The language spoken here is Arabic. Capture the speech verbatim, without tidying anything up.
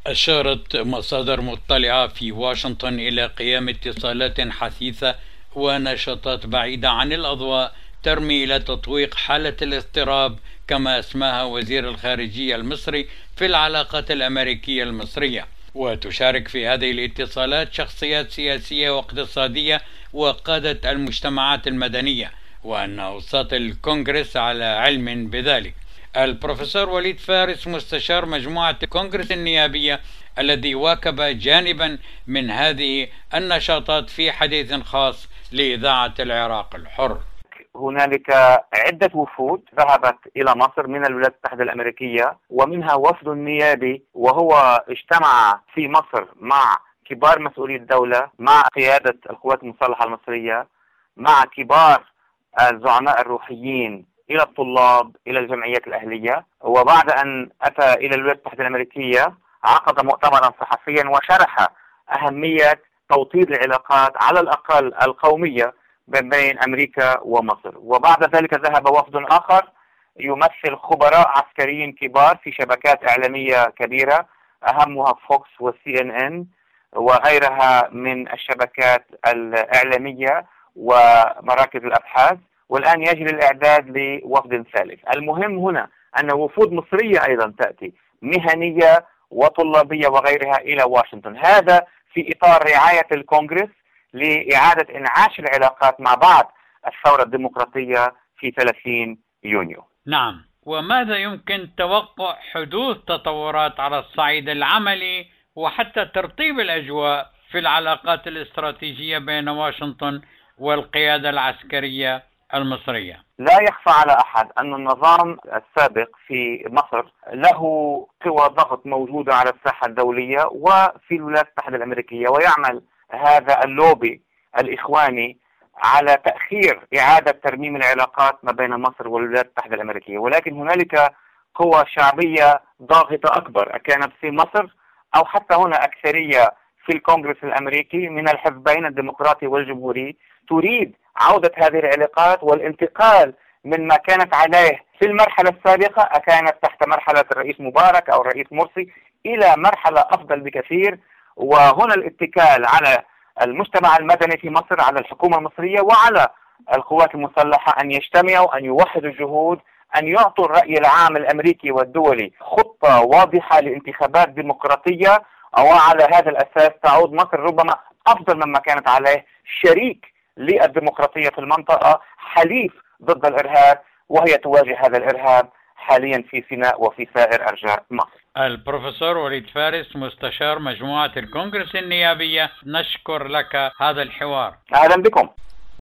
أشارت مصادر مطلعة في واشنطن إلى قيام اتصالات حثيثة ونشاطات بعيدة عن الأضواء ترمي إلى تطويق حالة الاضطراب كما اسماها وزير الخارجية المصري في العلاقات الأمريكية المصرية. وتشارك في هذه الاتصالات شخصيات سياسية واقتصادية وقادة المجتمعات المدنية، وأن أوساط الكونغرس على علم بذلك. البروفيسور وليد فارس مستشار مجموعة الكونغرس النيابية الذي واكب جانبا من هذه النشاطات في حديث خاص لإذاعة العراق الحر. هنالك عدة وفود ذهبت إلى مصر من الولايات المتحدة الأمريكية، ومنها وفد نيابي وهو اجتمع في مصر مع كبار مسؤولي الدولة، مع قيادة القوات المسلحة المصرية، مع كبار الزعماء الروحيين، إلى الطلاب، إلى الجمعيات الأهلية. وبعد أن أتى إلى الولايات المتحدة الأمريكية عقد مؤتمرا صحفيا وشرح أهمية توطيد العلاقات على الأقل القومية بين أمريكا ومصر. وبعد ذلك ذهب وفد آخر يمثل خبراء عسكريين كبار في شبكات إعلامية كبيرة أهمها فوكس وسي إن إن وغيرها من الشبكات الإعلامية ومراكز الأبحاث. والآن يجري الإعداد لوفد ثالث. المهم هنا أن وفود مصرية أيضا تأتي مهنية وطلابية وغيرها إلى واشنطن، هذا في إطار رعاية الكونغرس لإعادة إنعاش العلاقات مع بعد الثورة الديمقراطية في ثلاثين يونيو. نعم، وماذا يمكن توقع حدوث تطورات على الصعيد العملي وحتى ترطيب الأجواء في العلاقات الاستراتيجية بين واشنطن والقيادة العسكرية المصرية؟ لا يخفى على أحد أن النظام السابق في مصر له قوى ضغط موجودة على الساحة الدولية وفي الولايات المتحدة الأمريكية، ويعمل هذا اللوبي الإخواني على تأخير إعادة ترميم العلاقات ما بين مصر والولايات المتحدة الأمريكية. ولكن هنالك قوى شعبية ضاغطة أكبر كانت في مصر أو حتى هنا أكثرية في الكونغرس الأمريكي من الحزبين الديمقراطي والجمهوري تريد عودة هذه العلاقات والانتقال من ما كانت عليه في المرحلة السابقة، أكانت تحت مرحلة الرئيس مبارك أو الرئيس مرسي، إلى مرحلة أفضل بكثير. وهنا الاتكال على المجتمع المدني في مصر، على الحكومة المصرية وعلى القوات المسلحة أن يجتمعوا، أن يوحدوا الجهود، أن يعطوا الرأي العام الأمريكي والدولي خطة واضحة لانتخابات ديمقراطية، وعلى هذا الأساس تعود مصر ربما أفضل مما كانت عليه، شريك للديمقراطية في المنطقة، حليف ضد الإرهاب، وهي تواجه هذا الإرهاب حاليا في سيناء وفي سائر أرجاء مصر. البروفيسور وليد فارس مستشار مجموعة الكونغرس النيابية، نشكر لك هذا الحوار. أهلا بكم.